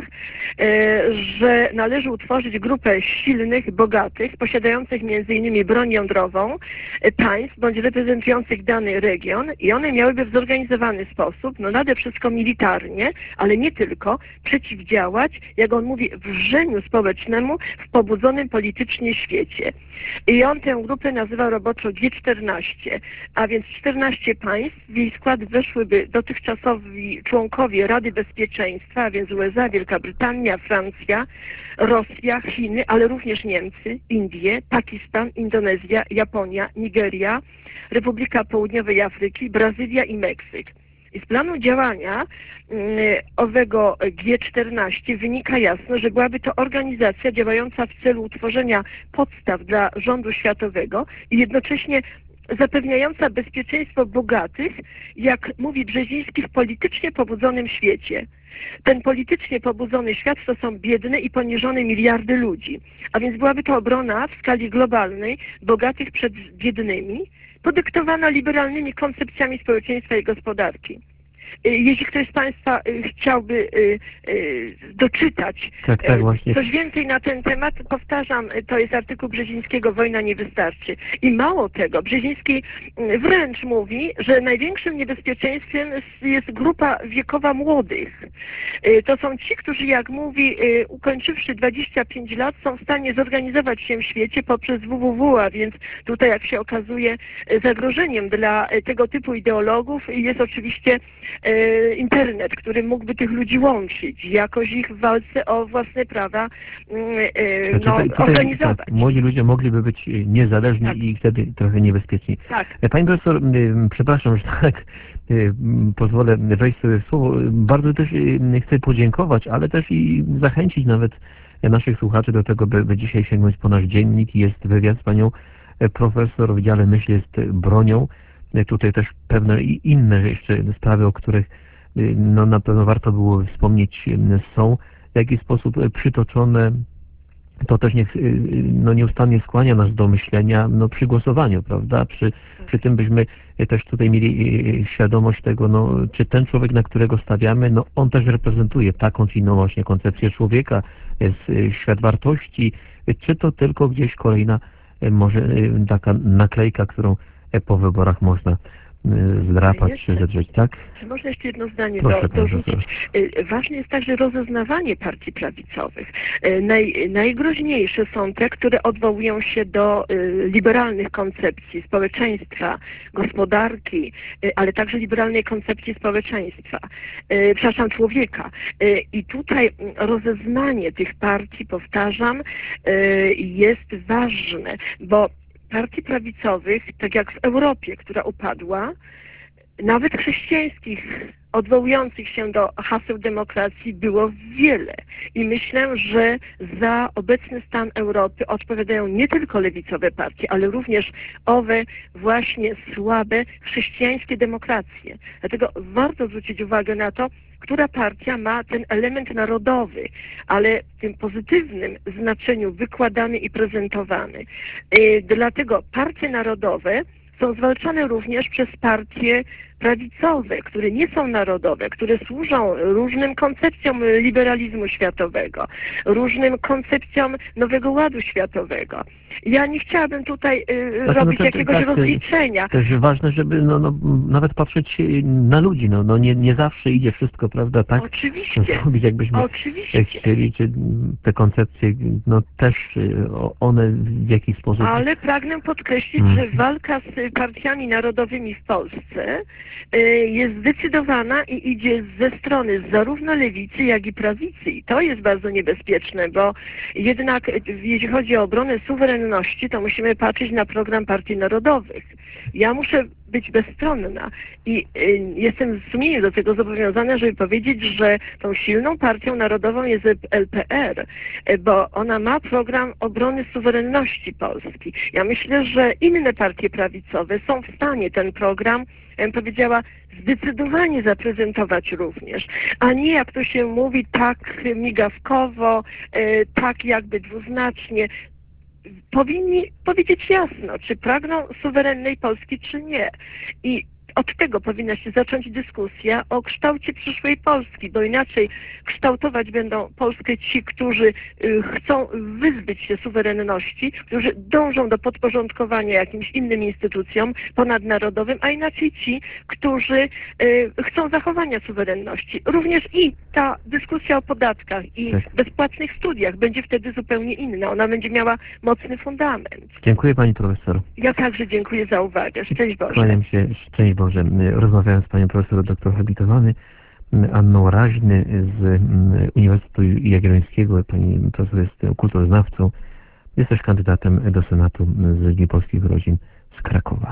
że należy utworzyć grupę silnych, bogatych, posiadających m.in. broń jądrową państw, bądź reprezentujących dany region i one miałyby w zorganizowany sposób, no nade wszystko militarnie, ale nie tylko, przeciwdziałać, jak on mówi, wrzeniu społecznemu w pobudzonym politycznie świecie. I on tę grupę nazywa roboczo G14, a więc 14 państw, w jej skład weszłyby dotychczasowi członkowie Rady Bezpieczeństwa, a więc USA, Wielka Brytania, Francja, Rosja, Chiny, ale również Niemcy, Indie, Pakistan, Indonezja, Japonia, Nigeria, Republika Południowej Afryki, Brazylia i Meksyk. I z planu działania owego G14 wynika jasno, że byłaby to organizacja działająca w celu utworzenia podstaw dla rządu światowego i jednocześnie zapewniająca bezpieczeństwo bogatych, jak mówi Brzeziński, w politycznie pobudzonym świecie. Ten politycznie pobudzony świat to są biedne i poniżone miliardy ludzi. A więc byłaby to obrona w skali globalnej bogatych przed biednymi, podyktowana liberalnymi koncepcjami społeczeństwa i gospodarki. Jeśli ktoś z Państwa chciałby doczytać właśnie. Coś więcej na ten temat, powtarzam, to jest artykuł Brzezińskiego Wojna nie wystarczy. I mało tego, Brzeziński wręcz mówi, że największym niebezpieczeństwem jest grupa wiekowa młodych. To są ci, którzy, jak mówi, ukończywszy 25 lat, są w stanie zorganizować się w świecie poprzez www, a więc tutaj, jak się okazuje, zagrożeniem dla tego typu ideologów jest oczywiście internet, który mógłby tych ludzi łączyć, jakoś ich w walce o własne prawa organizować. Tak, młodzi ludzie mogliby być niezależni tak. I wtedy trochę niebezpieczni. Tak. Pani profesor, przepraszam, że tak pozwolę wejść sobie w słowo. Bardzo też chcę podziękować, ale też i zachęcić nawet naszych słuchaczy do tego, by dzisiaj sięgnąć po nasz dziennik. Jest wywiad z panią profesor w dziale Myśl jest bronią. Tutaj też pewne i inne jeszcze sprawy, o których no, na pewno warto było wspomnieć, są w jakiś sposób przytoczone. To też nieustannie skłania nas do myślenia przy głosowaniu, prawda? Przy tym byśmy też tutaj mieli świadomość tego, czy ten człowiek, na którego stawiamy, on też reprezentuje taką czy inną właśnie koncepcję człowieka, świat wartości, czy to tylko gdzieś kolejna może taka naklejka, którą po wyborach można zdrapać czy zedrzeć, tak? Czy można jeszcze jedno zdanie Proszę, dorzucić? Ważne jest także rozeznawanie partii prawicowych. Najgroźniejsze są te, które odwołują się do liberalnych koncepcji społeczeństwa, gospodarki, ale także liberalnej koncepcji społeczeństwa, człowieka. I tutaj rozeznanie tych partii, powtarzam, jest ważne, bo partii prawicowych, tak jak w Europie, która upadła, nawet chrześcijańskich, odwołujących się do haseł demokracji było wiele. I myślę, że za obecny stan Europy odpowiadają nie tylko lewicowe partie, ale również owe właśnie słabe chrześcijańskie demokracje. Dlatego warto zwrócić uwagę na to, która partia ma ten element narodowy, ale w tym pozytywnym znaczeniu wykładany i prezentowany. Dlatego partie narodowe są zwalczane również przez partie prawicowe, które nie są narodowe, które służą różnym koncepcjom liberalizmu światowego, różnym koncepcjom Nowego Ładu Światowego. Ja nie chciałabym tutaj robić jakiegoś rozliczenia. Też ważne, żeby nawet patrzeć na ludzi. Nie zawsze idzie wszystko, prawda, tak? Oczywiście. Zrobić, jakbyśmy chcieli, czy te koncepcje, też one w jakiś sposób... Ale pragnę podkreślić, że walka z partiami narodowymi w Polsce jest zdecydowana i idzie ze strony zarówno lewicy, jak i prawicy. I to jest bardzo niebezpieczne, bo jednak jeśli chodzi o obronę suwerenności, to musimy patrzeć na program partii narodowych. Ja muszę być bezstronna i jestem w sumieniu do tego zobowiązana, żeby powiedzieć, że tą silną partią narodową jest LPR, bo ona ma program obrony suwerenności Polski. Ja myślę, że inne partie prawicowe są w stanie ten program, ja bym powiedziała, zdecydowanie zaprezentować również, a nie jak to się mówi tak migawkowo, tak jakby dwuznacznie. Powinni powiedzieć jasno, czy pragną suwerennej Polski, czy nie. I od tego powinna się zacząć dyskusja o kształcie przyszłej Polski, bo inaczej kształtować będą Polskę ci, którzy chcą wyzbyć się suwerenności, którzy dążą do podporządkowania jakimś innym instytucjom ponadnarodowym, a inaczej ci, którzy chcą zachowania suwerenności. Również i ta dyskusja o podatkach i bezpłatnych studiach będzie wtedy zupełnie inna. Ona będzie miała mocny fundament. Dziękuję pani profesor. Ja także dziękuję za uwagę. Szczęść Boże. Kłaniam się, szczęść Boże. Rozmawiałem z panią profesor doktor habilitowany Anną Raźny z Uniwersytetu Jagiellońskiego. Pani profesor jest kulturoznawcą. Jest też kandydatem do Senatu z Dni Polskich Rodzin z Krakowa.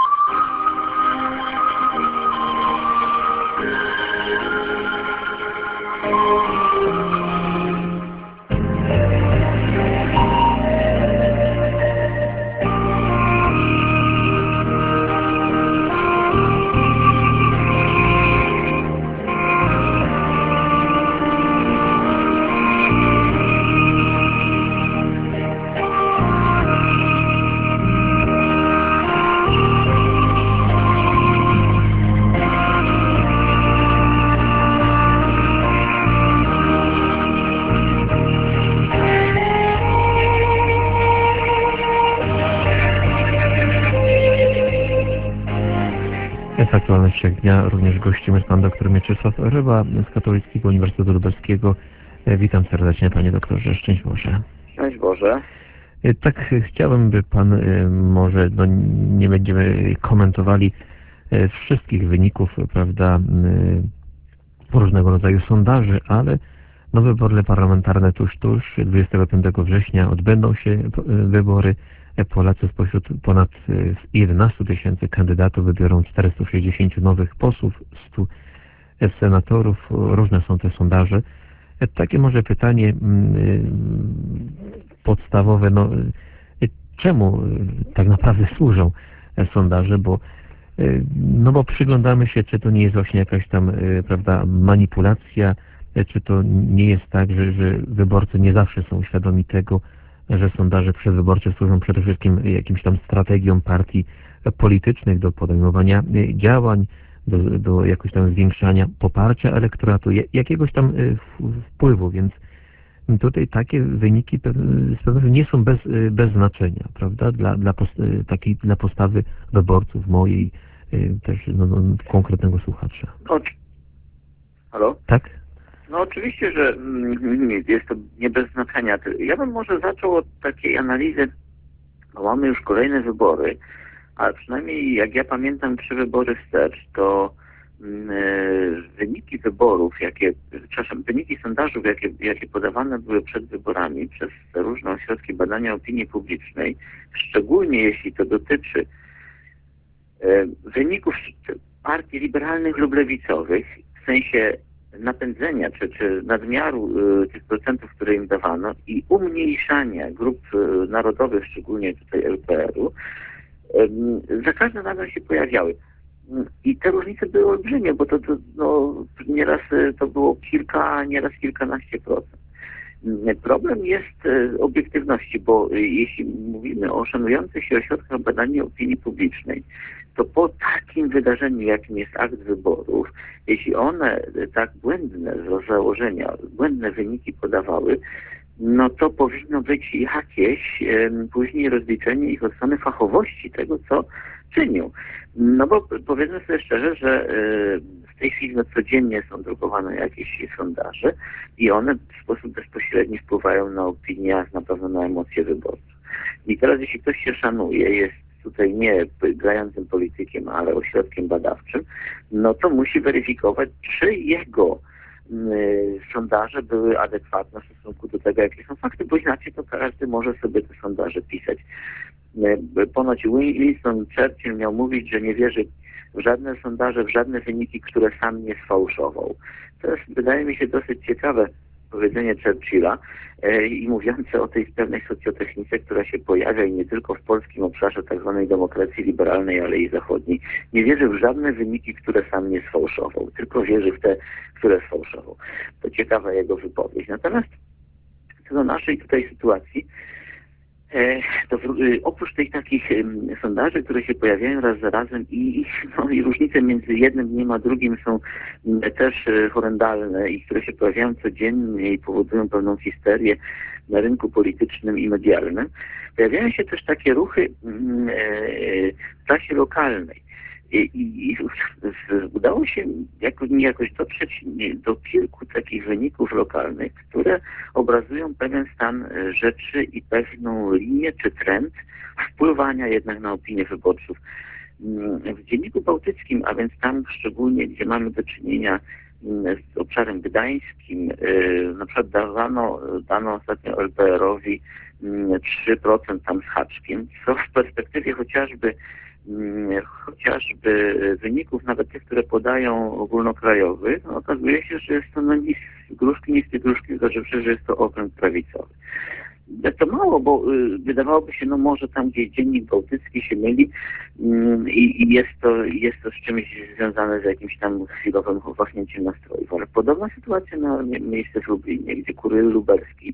W aktualnościach dnia również gościmy pan doktor Mieczysław Ryba z Katolickiego Uniwersytetu Lubelskiego. Witam serdecznie panie doktorze, szczęść Boże. Szczęść Boże. Tak chciałbym, by pan może, nie będziemy komentowali wszystkich wyników, prawda, różnego rodzaju sondaży, ale wybory parlamentarne tuż, 25 września odbędą się wybory. Polacy spośród ponad 11 000 kandydatów wybiorą 460 nowych posłów, 100 senatorów. Różne są te sondaże. Takie może pytanie podstawowe, czemu tak naprawdę służą sondaże, bo przyglądamy się, czy to nie jest właśnie jakaś tam, prawda, manipulacja, czy to nie jest tak, że wyborcy nie zawsze są świadomi tego, że sondaże przedwyborcze służą przede wszystkim jakimś tam strategiom partii politycznych do podejmowania działań, do jakoś tam zwiększania poparcia elektoratu, jakiegoś tam wpływu, więc tutaj takie wyniki z pewnością nie są bez znaczenia, prawda, dla postawy wyborców mojej, też konkretnego słuchacza. Halo? Tak? Oczywiście, że jest to nie bez znaczenia. Ja bym może zaczął od takiej analizy, bo mamy już kolejne wybory, ale przynajmniej jak ja pamiętam 3 wybory wstecz, to wyniki wyborów, wyniki sondażów, jakie podawane były przed wyborami przez różne ośrodki badania opinii publicznej, szczególnie jeśli to dotyczy wyników partii liberalnych lub lewicowych, w sensie napędzenia czy nadmiaru tych procentów, które im dawano i umniejszania grup narodowych, szczególnie tutaj LPR-u, za każdym razem się pojawiały. I te różnice były olbrzymie, bo nieraz to było kilka, nieraz kilkanaście procent. Problem jest obiektywności, bo jeśli mówimy o szanujących się ośrodkach badania opinii publicznej, to po takim wydarzeniu, jakim jest akt wyborów, jeśli one tak błędne z założenia, błędne wyniki podawały, no to powinno być jakieś później rozliczenie ich od strony fachowości tego, co czynią. No bo powiedzmy sobie szczerze, że w tej chwili codziennie są drukowane jakieś sondaże i one w sposób bezpośredni wpływają na opinię, a na pewno na emocje wyborców. I teraz jeśli ktoś się szanuje, jest tutaj nie grającym politykiem, ale ośrodkiem badawczym, no to musi weryfikować, czy jego sondaże były adekwatne w stosunku do tego, jakie są fakty, bo inaczej to każdy może sobie te sondaże pisać. Ponoć Winston Churchill miał mówić, że nie wierzy w żadne sondaże, w żadne wyniki, które sam nie sfałszował. To jest, wydaje mi się, dosyć ciekawe powiedzenie Churchilla i mówiące o tej pewnej socjotechnice, która się pojawia i nie tylko w polskim obszarze tak zwanej demokracji liberalnej, ale i zachodniej. Nie wierzy w żadne wyniki, które sam nie sfałszował, tylko wierzy w te, które sfałszował. To ciekawa jego wypowiedź. Natomiast co do naszej tutaj sytuacji, to oprócz tych takich sondaży, które się pojawiają raz za razem i różnice między jednym dniem a drugim są też horrendalne i które się pojawiają codziennie i powodują pewną histerię na rynku politycznym i medialnym, pojawiają się też takie ruchy w klasie lokalnej. I udało się jakoś dotrzeć do kilku takich wyników lokalnych, które obrazują pewien stan rzeczy i pewną linię czy trend wpływania jednak na opinię wyborców. W Dzienniku Bałtyckim, a więc tam szczególnie, gdzie mamy do czynienia z obszarem gdańskim, na przykład dano ostatnio LPR-owi 3% tam z haczkiem, co w perspektywie chociażby wyników, nawet tych, które podają ogólnokrajowych, no okazuje się, że jest to niskie gruszki, zważywszy, że jest to okręg prawicowy. To mało, bo wydawałoby się, no może tam gdzieś Dziennik Bałtycki się myli i jest to z czymś związane z jakimś tam chwilowym wahnięciem nastrojów. Ale podobna sytuacja miała miejsce w Lublinie, gdzie Kuryl Lubelski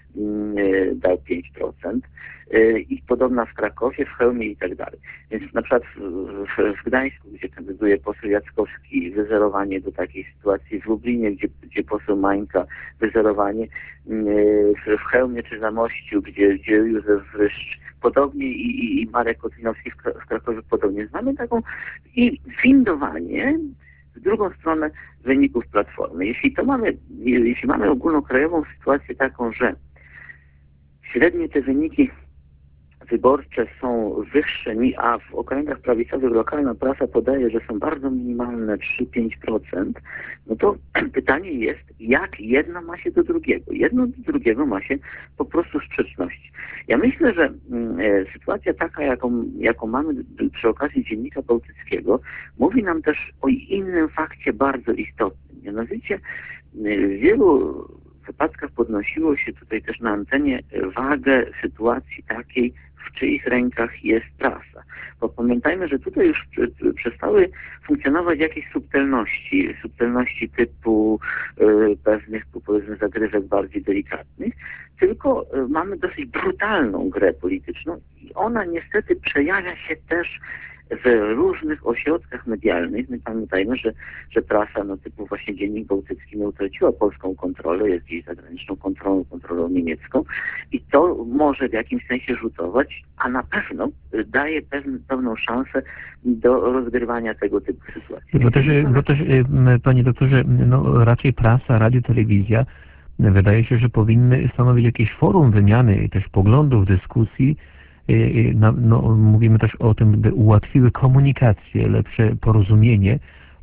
dał 5% i podobna w Krakowie, w Chełmie i tak dalej. Więc na przykład w Gdańsku, gdzie kandyduje poseł Jackowski, wyzerowanie do takiej sytuacji, w Lublinie, gdzie poseł Mańka, wyzerowanie, w Chełmie czy Zamościu, gdzie Józef Wryszcz podobnie i Marek Kotlinowski w Krakowie podobnie. Znamy taką i windowanie w drugą stronę wyników Platformy. Jeśli mamy ogólnokrajową sytuację taką, że średnie te wyniki wyborcze są wyższe, a w okręgach prawicowych lokalna prasa podaje, że są bardzo minimalne, 3-5%, no to pytanie jest, jak jedno ma się do drugiego. Jedno do drugiego ma się po prostu sprzeczności. Ja myślę, że sytuacja taka, jaką mamy przy okazji Dziennika Bałtyckiego, mówi nam też o innym fakcie bardzo istotnym. Mianowicie w wielu wypadkach podnosiło się tutaj też na antenie wagę sytuacji takiej, w czyich rękach jest prasa. Bo pamiętajmy, że tutaj już przestały funkcjonować jakieś subtelności typu pewnych, powiedzmy, zagrywek bardziej delikatnych, tylko mamy dosyć brutalną grę polityczną i ona niestety przejawia się też w różnych ośrodkach medialnych. My pamiętajmy, że prasa typu właśnie Dziennik Bałtycki utraciła polską kontrolę, jest gdzieś zagraniczną kontrolą niemiecką i to może w jakimś sensie rzutować, a na pewno daje pewną szansę do rozgrywania tego typu sytuacji. Bo też panie doktorze, raczej prasa, radio, telewizja wydaje się, że powinny stanowić jakieś forum wymiany też poglądów, dyskusji. Mówimy też o tym, by ułatwiły komunikację, lepsze porozumienie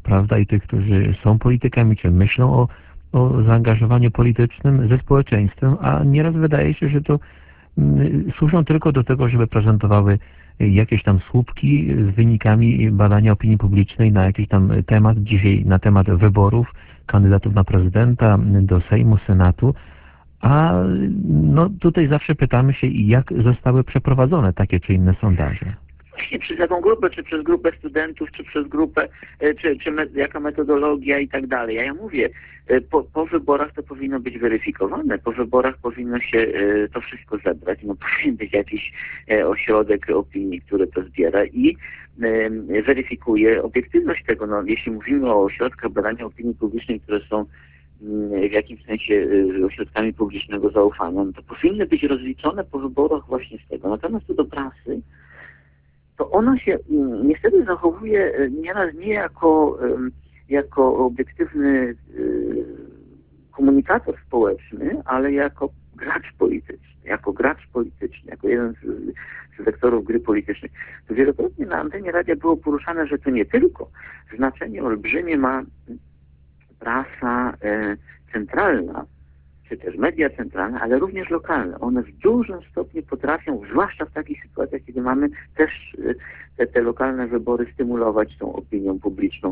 prawda, i tych, którzy są politykami, czy myślą o zaangażowaniu politycznym ze społeczeństwem, a nieraz wydaje się, że to służą tylko do tego, żeby prezentowały jakieś tam słupki z wynikami badania opinii publicznej na jakiś tam temat, dzisiaj na temat wyborów kandydatów na prezydenta, do Sejmu, Senatu, a no tutaj zawsze pytamy się, jak zostały przeprowadzone takie czy inne sondaże. Właśnie przez jaką grupę, czy przez grupę studentów, czy przez grupę, jaka metodologia i tak dalej. Ja mówię, po wyborach to powinno być weryfikowane, po wyborach powinno się to wszystko zebrać, no powinien być jakiś ośrodek opinii, który to zbiera i weryfikuje obiektywność tego. No, jeśli mówimy o ośrodkach badania opinii publicznej, które są w jakimś sensie ośrodkami publicznego zaufania, no to powinny być rozliczone po wyborach właśnie z tego. Natomiast co do prasy, to ona się niestety zachowuje nieraz nie jako obiektywny komunikator społeczny, ale jako gracz polityczny, jako jeden z wektorów gry politycznej. To wielokrotnie na antenie radia było poruszane, że to nie tylko znaczenie olbrzymie ma prasa centralna, czy też media centralne, ale również lokalne. One w dużym stopniu potrafią, zwłaszcza w takich sytuacjach, kiedy mamy też te lokalne wybory, stymulować tą opinią publiczną.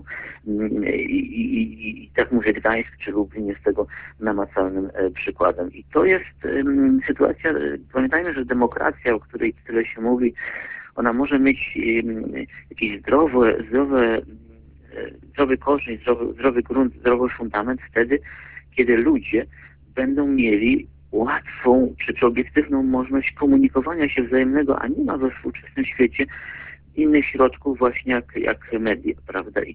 I tak mówię, Gdańsk czy Lublin jest tego namacalnym przykładem. I to jest sytuacja, pamiętajmy, że demokracja, o której tyle się mówi, ona może mieć jakiś zdrowy korzeń, zdrowy grunt, zdrowy fundament wtedy, kiedy ludzie będą mieli łatwą czy obiektywną możliwość komunikowania się wzajemnego, a nie ma we współczesnym świecie innych środków właśnie jak media, prawda? I